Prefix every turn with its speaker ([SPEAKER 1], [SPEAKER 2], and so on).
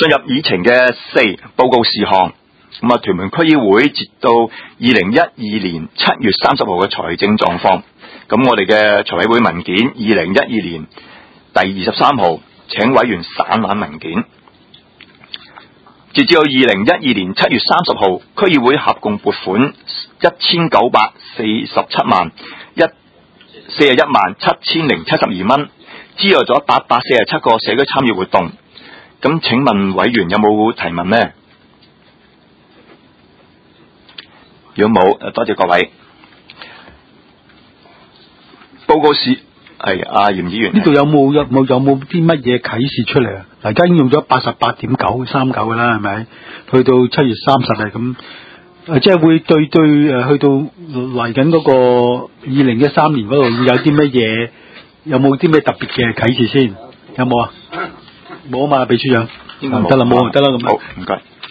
[SPEAKER 1] 進入議程嘅4報告事項。咁啊，屯門區議會截到2012年7月30號嘅財政狀況。咁我哋嘅財委會文件2012年第23號，請委員散覽文件。截至到2012年7月30號，區議會合共撥款1947萬417072蚊，資助咗847個社區參與活動。咁請問委員有冇提問呢？如果冇，多謝各位。報告是係阿嚴議員，
[SPEAKER 2] 呢度有冇啲乜嘢啟示出嚟啊？而家已經用咗88.939㗎啦，係咪？去到7月30日咁，即係會對去到嚟緊嗰個2013年嗰度要有啲乜嘢？有冇啲咩特別嘅啟示先？有冇啊？冇啊嘛，秘書長。
[SPEAKER 1] 應該冇。
[SPEAKER 2] 得啦，冇就得啦咁。
[SPEAKER 1] 好，唔該。